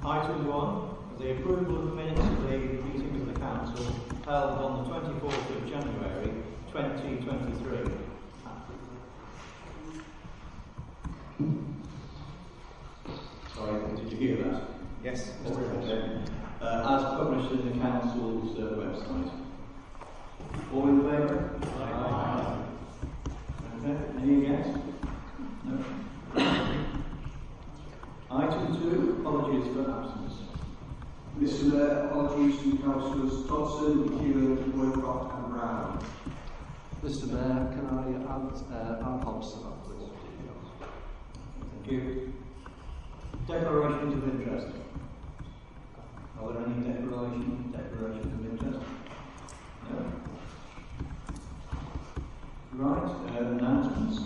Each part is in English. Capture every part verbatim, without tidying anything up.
Item one, the approval of the minutes of the meeting of the Council held on the twenty-fourth of January twenty twenty-three. Sorry, did you hear that? Yes. Okay. Uh, as published in the Council's uh, website. All in favour? Aye. Okay. Any against? No. Item two, apologies for absence. Mister Mayor, apologies from Councillors Dodson, McEwen, Roycroft and Brown. Mister Mayor, can I add uh, Anne Hobbs to that, please? Thank you. Declarations of interest. Are there any declaration, declarations of interest? No. Right, uh, announcements.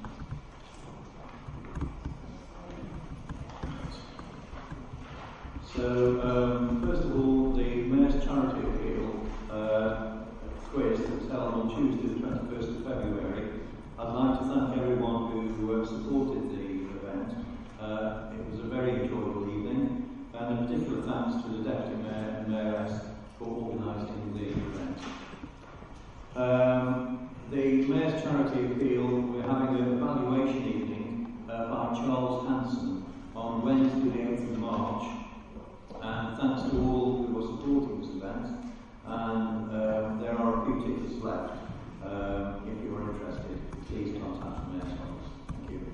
So, um, first of all, the Mayor's Charity Appeal uh, quiz that was held on Tuesday the twenty-first of February. I'd like to thank everyone who uh, supported the event. Uh, it was a very enjoyable evening, and a particular thanks to the Deputy Mayor and Mayoress for organising the event. Um, the Mayor's Charity Appeal, we're having an evaluation evening uh, by Charles Hanson on Wednesday the eighth of March. And thanks to all who were supporting this event. And uh, there are a few tickets left. Um, if you are interested, please contact the Mayor's office. Thank you.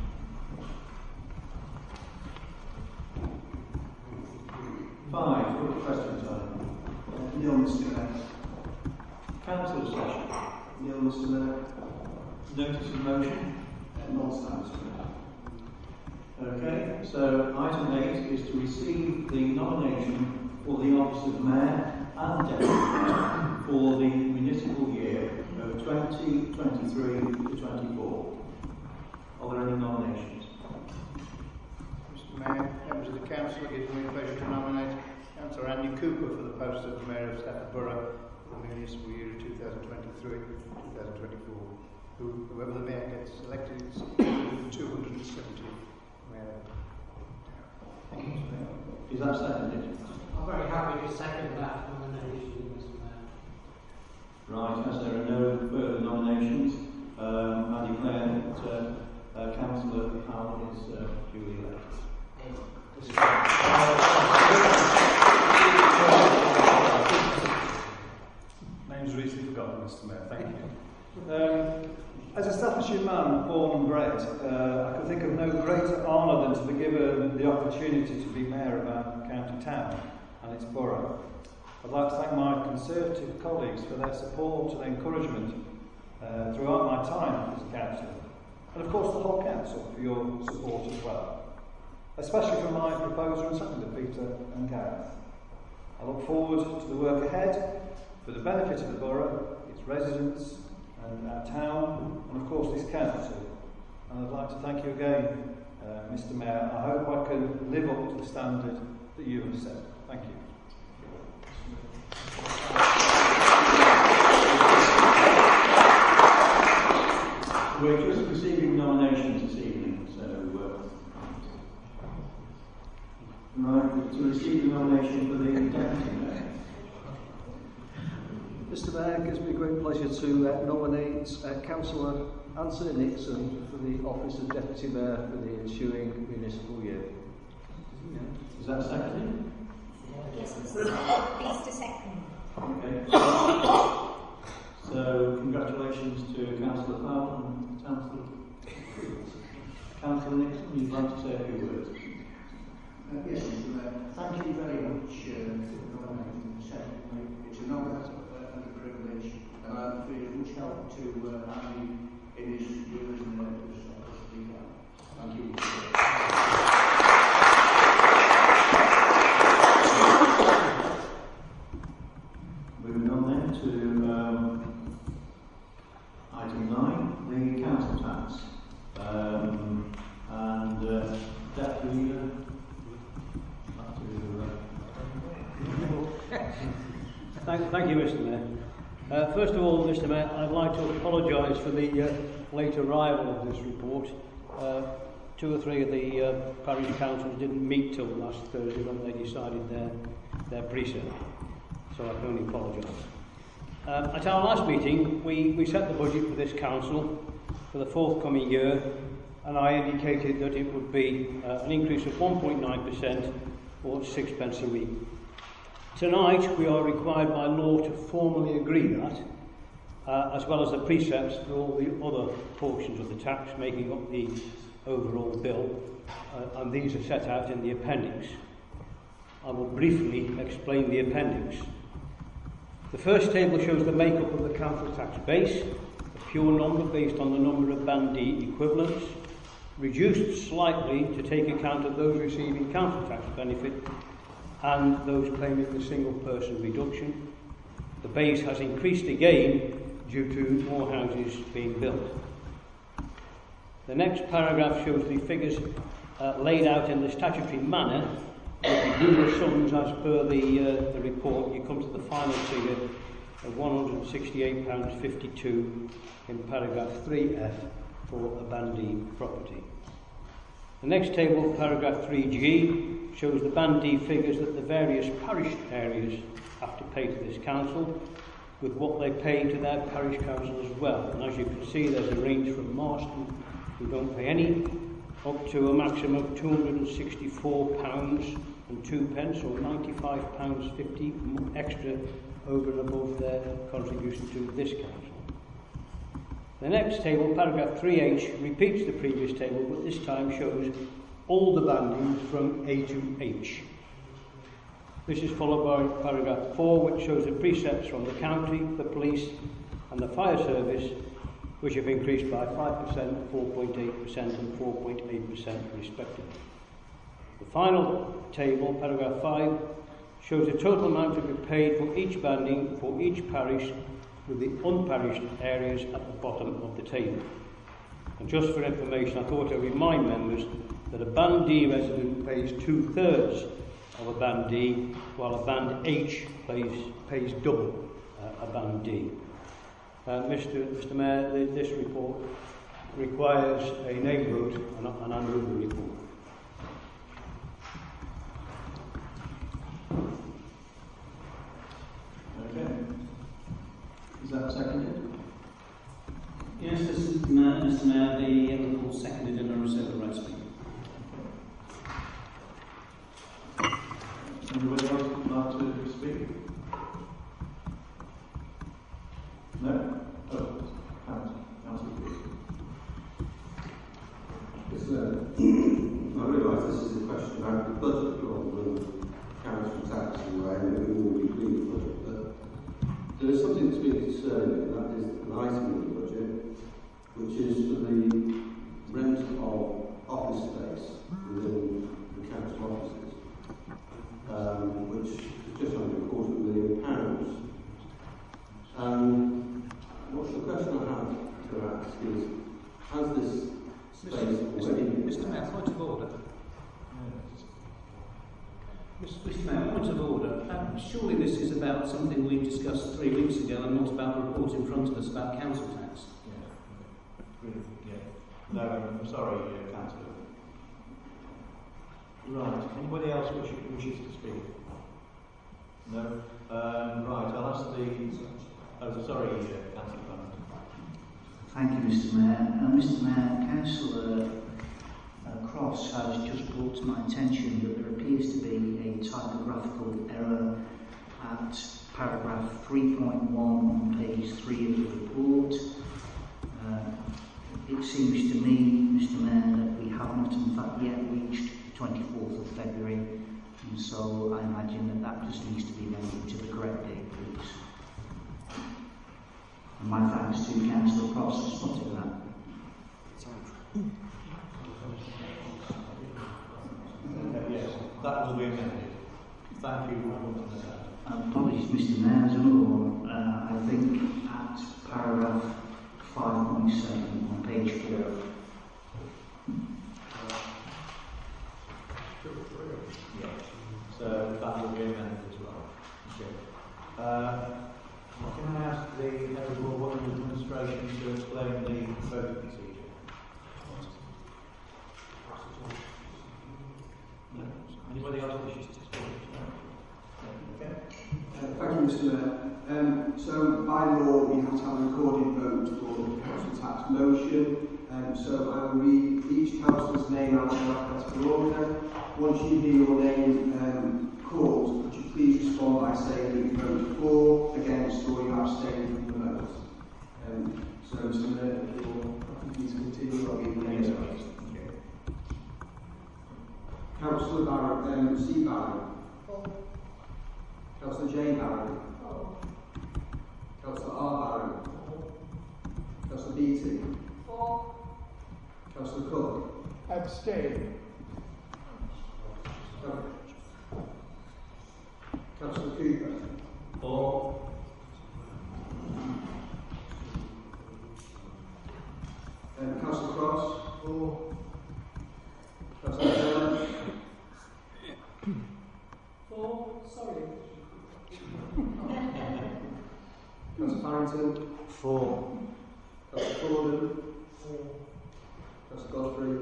Five, what question time? Uh, Nil, Mister Mayor. Council session. Nil, Mister Mayor. Notice of motion. Uh, Non-stand, Mister Mayor. Okay, so item eight is to receive the nomination for the office of Mayor and Deputy Mayor for the municipal year of twenty twenty-three to twenty-four. Are there any nominations? Mister Mayor, members of the Council, it gives me a pleasure to nominate Councillor Andy Cooper for the post of Mayor of Stafford Borough for the municipal year of two thousand twenty-three to two thousand twenty-four. Who, whoever the Mayor gets elected is two hundred seventy. Is that seconded? I'm very happy to second that nomination, Mister Mayor. Right, as there are no further nominations, um, I declare that uh, uh, Councillor Howard is uh, duly elected. Name's recently forgotten, Mister Mayor. Thank you. Um, As a Staffordshire man, born and bred, uh, I can think of no greater honour than to be given the opportunity to be Mayor of our county town and its borough. I'd like to thank my Conservative colleagues for their support and encouragement uh, throughout my time as a councillor, and of course the whole council for your support as well, especially from my proposer and seconder, Peter and Gareth. I look forward to the work ahead for the benefit of the borough, its residents, and our town, and of course this council. And I'd like to thank you again, uh, Mister Mayor. I hope I can live up to the standard that you have set. Thank you. We're just receiving nominations this evening, so uh, right, to receive the nomination for the Deputy Mayor. Mister Mayor, it gives me great pleasure to uh, nominate uh, Councillor Anthony Nixon for the office of Deputy Mayor for the ensuing municipal year. Is that seconded? Yes, Mister Mister Second. Okay. So, congratulations to Councillor Powell and Councillor Councillor Nixon. You'd like to say a few words? Uh, yes, Mister Mayor. Thank you very much uh, for nominating the secretary. It's an honour and a privilege, and I feel much help to uh, Andy in his years in the office of Leader. Thank you. Moving on then to um, item nine, the council tax. Um, and uh, Deputy uh, Thank, thank you, Mister Mayor. Uh, first of all, Mister Mayor, I'd like to apologise for the uh, late arrival of this report. Uh, two or three of the uh, parish councils didn't meet till last Thursday when they decided their, their precept. So I can only apologise. Um, at our last meeting, we, we set the budget for this council for the forthcoming year, and I indicated that it would be uh, an increase of one point nine percent or sixpence a week. Tonight, we are required by law to formally agree that, uh, as well as the precepts for all the other portions of the tax making up the overall bill, uh, and these are set out in the appendix. I will briefly explain the appendix. The first table shows the makeup of the council tax base, a pure number based on the number of Band D equivalents, reduced slightly to take account of those receiving council tax benefit and those claiming the single person reduction. The base has increased again due to more houses being built. The next paragraph shows the figures uh, laid out in the statutory manner. If you do the sums as per the, uh, the report, you come to the final figure of one hundred sixty-eight pounds fifty-two in paragraph three F for a Band D property. The next table, paragraph three G, shows the Band D figures that the various parish areas have to pay to this council, with what they pay to their parish council as well. And as you can see, there's a range from Marston, who don't pay any, up to a maximum of two hundred sixty-four pounds and two pence, or ninety-five pounds fifty extra over and above their contribution to this council. The next table, paragraph three H, repeats the previous table, but this time shows all the bandings from A to H. This is followed by paragraph four, which shows the precepts from the county, the police and the fire service, which have increased by five percent, four point eight percent and four point eight percent respectively. The final table, paragraph five, shows the total amount to be paid for each banding for each parish, with the unparished areas at the bottom of the table. And just for information, I thought I'd remind members that a Band D resident pays two-thirds of a Band D, while a Band H pays, pays double uh, a Band D. Uh, Mister Mister Mayor, this report requires a name vote, and, and I move the report. Okay. Is that seconded? Yes, Mister Mayor, Mister Mayor, the report seconded and I reserve the right to speak. Anybody else would like to speak? No? Oh, Council. Council. Yes, sir. I realise this is a question about the budget rather than council tax in a way, and it will be clear budget, but there is something that's been concerning, and that is an item in the budget, which is for the rent of office space within the council offices, um, which is just under a quarter of a million pounds. Um, what's the question I have to ask is, has this space already... Mister Mayor, point of order. Mister Mayor, point of order. Um, surely this is about something we discussed three weeks ago and not about a report in front of us about council tax. Yeah. Yeah. No, I'm sorry, uh, Councillor. Right. Anybody else wish, wishes to speak? No? Um, right, I'll ask the... Oh, sorry, uh, Councillor Clement. Thank you, Mister Mayor. Uh, Mister Mayor, Councillor uh, Cross has just brought to my attention that there appears to be a typographical error at paragraph three point one on page three of the report. Uh, it seems to me, Mister Mayor, that we have not in fact yet reached the twenty-fourth of February, and so I imagine that that just needs to be amended to the correct date, please. And my thanks to Councillor Cross for spotting that. Uh, yes, that will be amended. Thank you for pointing that out. Uh, apologies, Mister Mayor, there's another one. Uh, I think at paragraph five point seven on page four. Yeah. So that will be amended as well. Okay. Uh, Can I ask the Head of Law and Administration to explain the voting procedure? Mister Mayor. Um, so, by law, we have to have a recorded vote for the council tax motion. Um, so, I will read each councillor's name out in alphabetical order. Once you hear your name um, called, could you please respond by saying that you vote for, against, or you abstain from the vote? Um, so, Mister Mayor, if you're happy, please continue. I'll read the names out. Councillor Barron, um, C. Barron. Councillor J. Barron. Councillor R. Barron. Councillor Beattie. Four. Councillor Cook. Abstain. Councillor Cooper. Four. Um, Councillor Cross. Four. Councillor Taylor. Four. Sorry. Councillor Farrington. Four. Councillor Gordon. Councillor Godfrey.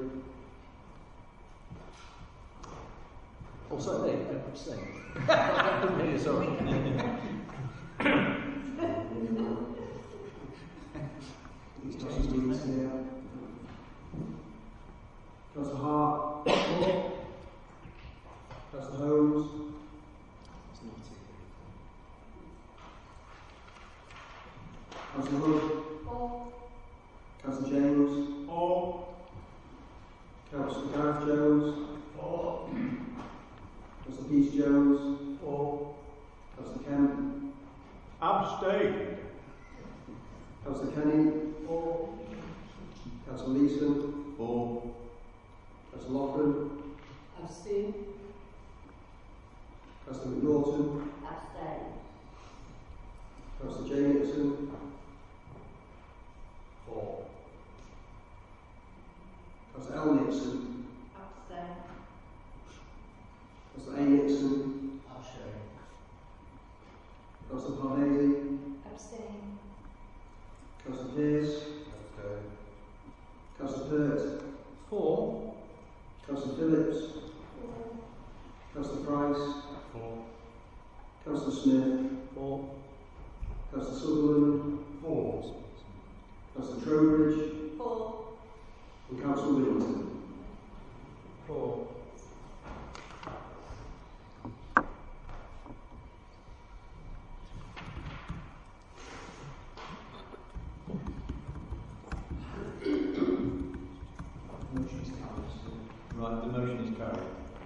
Oh, sorry, there, I'm abstaining. I couldn't hear you, sorry. Councillor Hart. Councillor Holmes. Councillor Hood. Four. Councillor James. Four. Councillor Gareth Jones. Four. Councillor Peter Jones. Four. Councillor Kemp. Abstain. Councillor Kenny. Four. Councillor Leeson. Four. Councillor Loughran. Abstain. Councillor McNaughton. Abstain. Councillor Jay Nixon. Four. Councillor L. Nixon. Abstain. Councillor A. Nixon. Abstain. Councillor Parnelli. Abstain. Councillor Pearce. Abstain. Councillor Pert. Four. Councillor Phillips. Four. Councillor Price. Four. Councillor Smith. Four. Councillor Sutherland. Four. Councillor Trowbridge. Four. And Councillor Whittington. Four. Right, the motion is carried.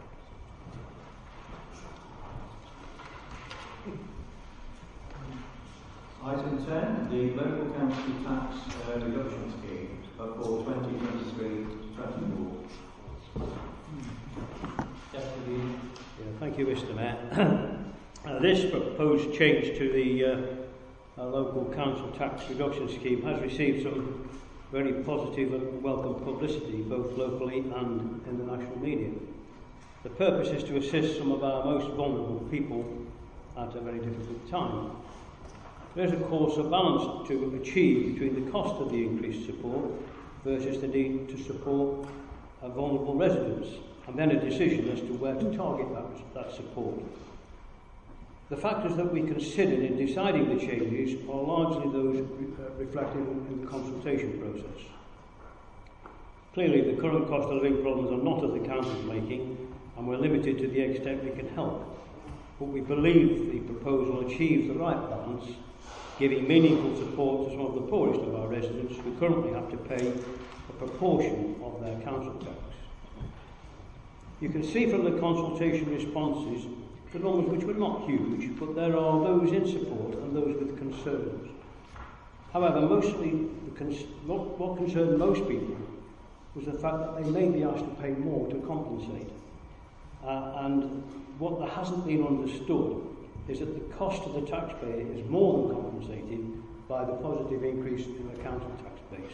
Item ten, the local council tax uh, reduction scheme for twenty twenty-three twenty-four. Deputy. Yeah, thank you, Mister Mayor. uh, this proposed change to the uh, uh, local council tax reduction scheme has received some very positive and welcome publicity, both locally and in the national media. The purpose is to assist some of our most vulnerable people at a very difficult time. There is, of course, a balance to achieve between the cost of the increased support versus the need to support uh, vulnerable residents, and then a decision as to where to target that, that support. The factors that we considered in deciding the changes are largely those re- uh, reflected in the consultation process. Clearly, the current cost of living problems are not of the council's making, and we're limited to the extent we can help. But we believe the proposal achieves the right balance, giving meaningful support to some of the poorest of our residents who currently have to pay a proportion of their council tax. You can see from the consultation responses the numbers which were not huge, but there are those in support and those with concerns. However, mostly the cons- what, what concerned most people was the fact that they may be asked to pay more to compensate. Uh, and what that hasn't been understood is that the cost to the taxpayer is more than compensated by the positive increase in the council tax base.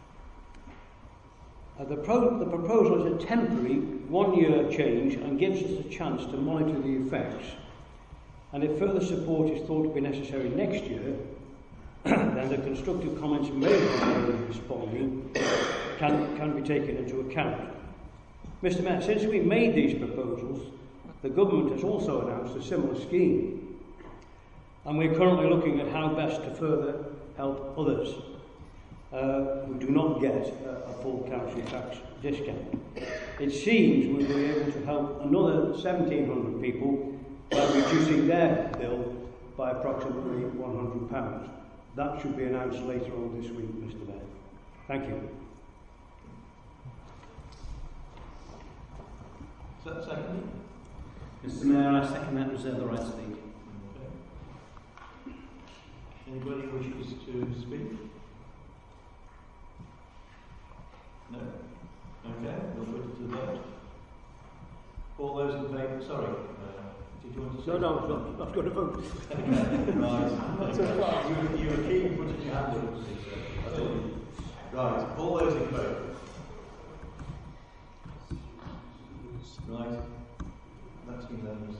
Uh, the, pro- the proposal is a temporary one-year change and gives us a chance to monitor the effects. And if further support is thought to be necessary next year, then the constructive comments made by those responding can, can be taken into account. Mister Mayor, since we made these proposals, the government has also announced a similar scheme. and we're currently looking at how best to further help others uh, who do not get a, a full council tax discount. It seems we'll be able to help another seventeen hundred people by reducing their bill by approximately one hundred pounds. That should be announced later on this week, Mr Mayor. Thank you. Is that second? Mr Mayor, I second that, reserve the right to speak. Okay. Anybody wishes to speak? No? Okay, we'll put it to the vote. All those in favour, sorry, uh, did you want to say? No, no, I've got, I've got to vote. Right. you, you were keen putting your hand up, I thought you. Right, all those in favour? Right, that's unanimous.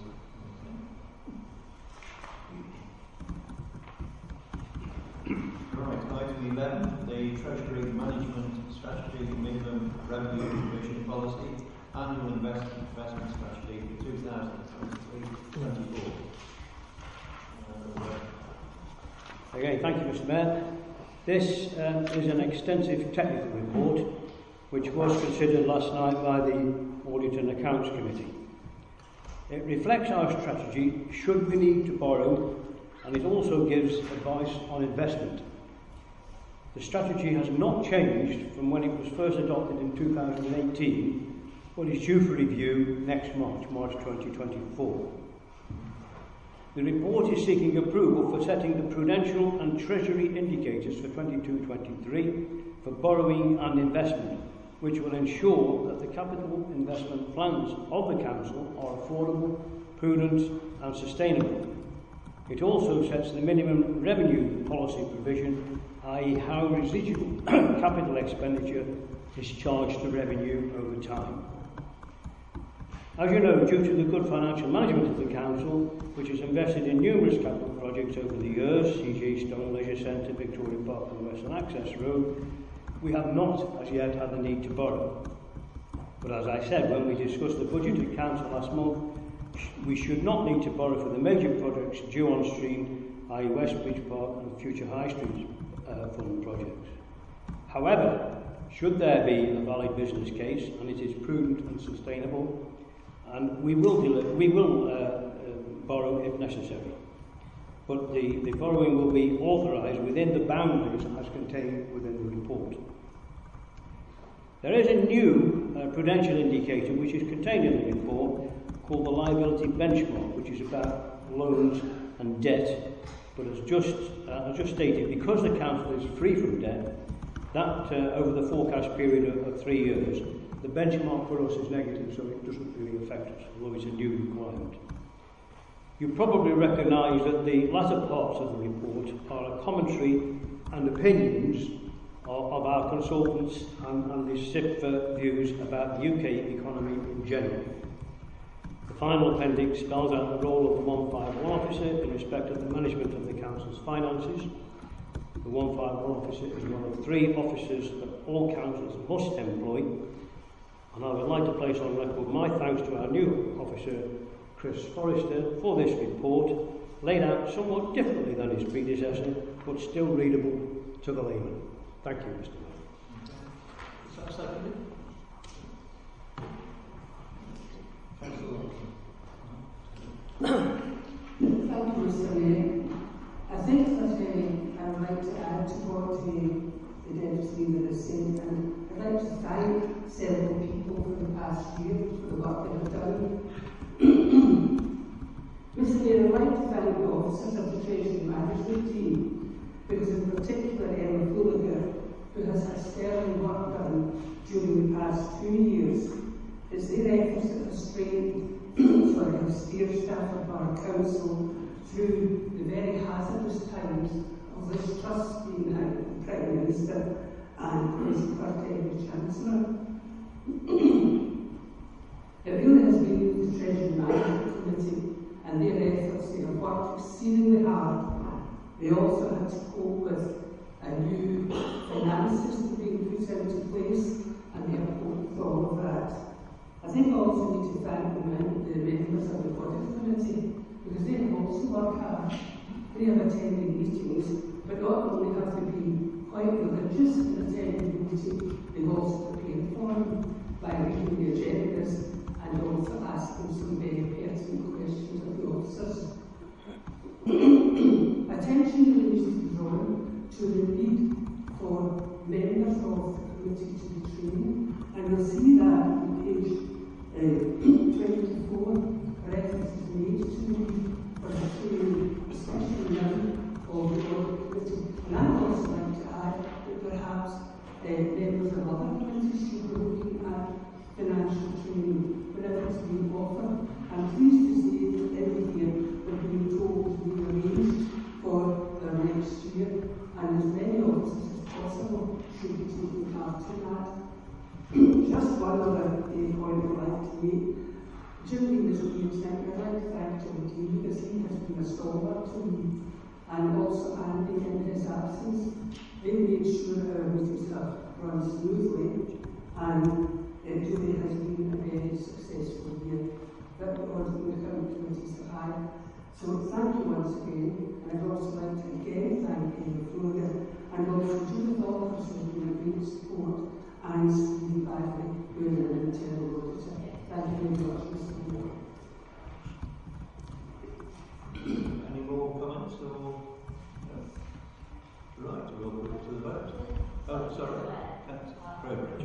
Right, item eleven, the Treasury Management Strategy Minimum Revenue Provision Policy Annual Investment, investment Strategy for two thousand twenty-three to twenty-four. Uh, Again, thank you, Mr Mayor. This uh, is an extensive technical report which was considered last night by the Audit and Accounts Committee. It reflects our strategy should we need to borrow, and it also gives advice on investment. The strategy has not changed from when it was first adopted in two thousand eighteen, but is due for review next March, March twenty twenty-four. The report is seeking approval for setting the prudential and treasury indicators for twenty-two twenty-three for borrowing and investment, which will ensure that the capital investment plans of the Council are affordable, prudent and sustainable. It also sets the minimum revenue policy provision, that is how residual capital expenditure is charged to revenue over time. As you know, due to the good financial management of the Council, which has invested in numerous capital projects over the years, C J Stone Leisure Centre, Victoria Park and Western Access Road, we have not as yet had the need to borrow. But as I said when we discussed the budget at Council last month, we should not need to borrow for the major projects due on stream, that is Westbridge Park and future High Street uh, fund projects. However, should there be a valid business case and it is prudent and sustainable, and we will, we will uh, uh, borrow if necessary. But the, the borrowing will be authorised within the boundaries as contained within the report. There is a new uh, prudential indicator which is contained in the report called the liability benchmark, which is about loans and debt. But as just, uh, as just stated, because the Council is free from debt, that uh, over the forecast period of, of three years, the benchmark for us is negative, so it doesn't really affect us, although it's a new requirement. You probably recognise that the latter parts of the report are a commentary and opinions of, of our consultants and, and the S I P F A views about the U K economy in general. The final appendix spells out the role of the one fifty-one officer in respect of the management of the Council's finances. The one fifty-one officer is one of three officers that all councils must employ, and I would like to place on record my thanks to our new officer, Chris Forrester, for this report, laid out somewhat differently than his predecessor, but still readable to the layman. Thank you, Mister Mayor. Is that seconded? Councillor Thank you, Mister Mayor. I think that uh, I would like to add to what uh, the Deputy Leader has said, and I'd like to thank several people for the past year for the work they have done. Mister Mayor, I'd like to thank the officers of the Treasury Management team, because in particular Emma Gallagher, who has had sterling work done during the past two years. It's their efforts that have strengthened sorry, have steered staff of our council through the very hazardous times of this trust being out the Prime Minister and his First Chancellor. It really has been the Treasury Management Committee and their efforts. They have worked exceedingly hard. They also had to cope with a new finance system being put into place, and they have coped with all of that. I think I also need to thank the, men, the members of the Audit Committee, because they have also worked hard. They they have attended meetings, but not only have they been quite religious in attending the meeting, they've also prepared for them by reading the agendas and also asking some very pertinent questions of the officers. Attention really needs to be drawn to the need for members of the committee to be trained, and you'll see that on page uh, twenty-four, reference is made to the need for the training, especially now of the audit committee. And I'd also like to add that perhaps uh, members of other committees should be looking at financial training whenever it's being offered. I'm pleased to say that every year we're being told to be arranged for the next year, and as many officers as possible should be taking part in that. Just one other uh, point I'd like to make. During this meeting, I'd like to thank John Dean because he has been a stalwart to me, and also Andy in his absence. They made sure our meetings have run smoothly, and uh, Julie has been a very successful year that the audit and account committees have had. So thank you once again, and I'd also like to again thank Amy Florida and also Judith Alders who have been a great support, and Stephen Bagley, who is an internal auditor. Thank you very much, Mister Moore. Any more comments or? No. Right, we'll put it to the vote. Oh, sorry. Trowbridge.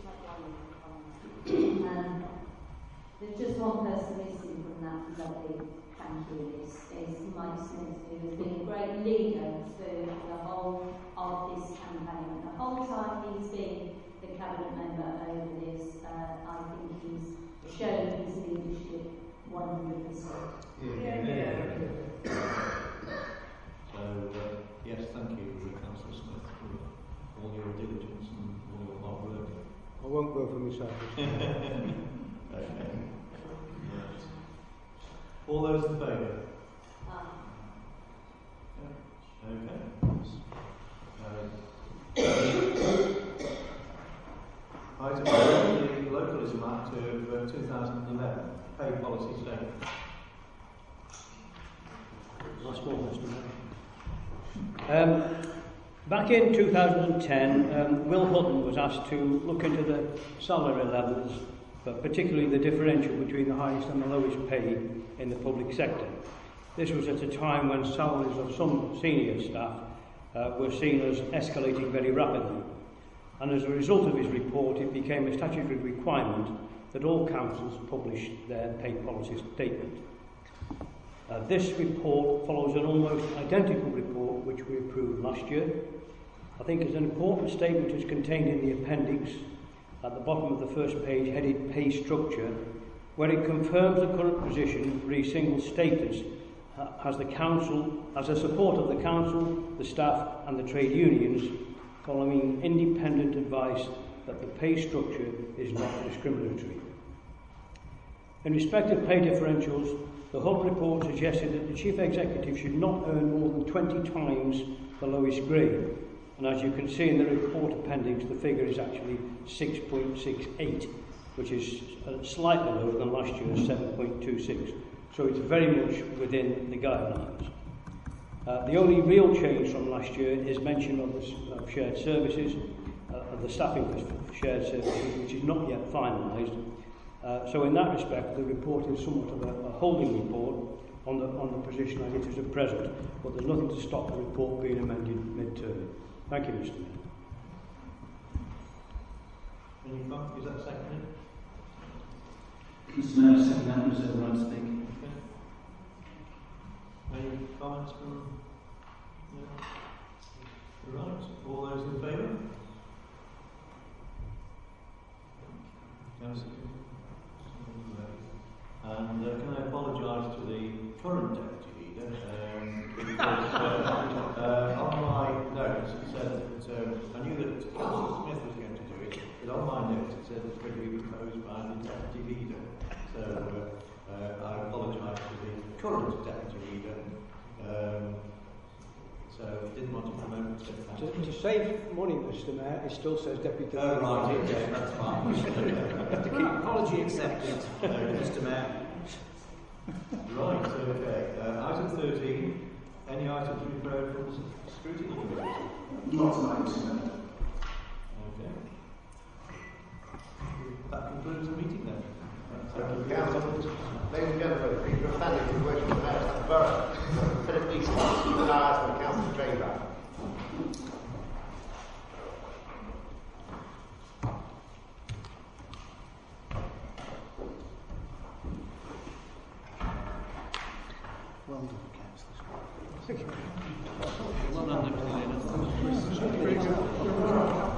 Um, there's just one person missing from that lovely thank you list. Is Mike Smith, who has been a great leader through the whole of this campaign. The whole time he's been the cabinet member over this, uh, I think he's shown his leadership one hundred percent. Yeah, yeah. yeah. So, uh, yes, thank you, Councillor Smith, for all your diligence and all your hard work. I won't go for myself. Okay. Yes. All those in favour? Um, Okay. Uh, item one, the Localism Act of uh, two thousand eleven, pay policy statement. Last one, Mister Mayor. Um, back in two thousand ten, um, Will Hutton was asked to look into the salary levels, but particularly the differential between the highest and the lowest pay in the public sector. This was at a time when salaries of some senior staff uh, were seen as escalating very rapidly. And as a result of his report, it became a statutory requirement that all councils publish their pay policy statement. Uh, this report follows an almost identical report which we approved last year. I think as an important statement is contained in the appendix at the bottom of the first page, headed Pay Structure, where it confirms the current position for a single status uh, as the council, as a support of the council, the staff and the trade unions, following independent advice that the pay structure is not discriminatory. In respect of pay differentials, the Hull report suggested that the Chief Executive should not earn more than twenty times the lowest grade. And as you can see in the report appendix, the figure is actually six point six eight, which is slightly lower than last year's seven point two six. So it's very much within the guidelines. Uh, the only real change from last year is mention of, the, of shared services, uh, of the staffing for shared services, which is not yet finalised. Uh, so in that respect, the report is somewhat of a, a holding report on the, on the position as it is at present, but there's nothing to stop the report being amended mid-term. Thank you, Mister Mayor. Any comment? Is that seconded? Mister Mayor, second that, reserve the right to speak. Okay. Any comments from? No? Right. All those in favour? Councillor. And uh, can I apologise to the current deputy leader um, because uh, uh, on my notes it said that uh, I knew that Councillor Smith was going to do it, but on my notes it said it's going to be proposed by the deputy leader. So uh, uh, I apologise to the current deputy leader. Um, so didn't want to promote it. To, to save money, Mister Mayor, it still says deputy. Oh right, okay, that's fine. Have to keep apology accepted, Mister Mayor. Right, okay. Uh, item thirteen, Any items referred from the scrutiny committee? Not tonight, Mister Mayor. Okay. That concludes the meeting then. Thank you, Council. Ladies and gentlemen, please for standing to the worship of the Mayor of the Borough, Philip Easton, and I ask for the Council to train back. Well done, Councillor. Well done, Deputy Leader.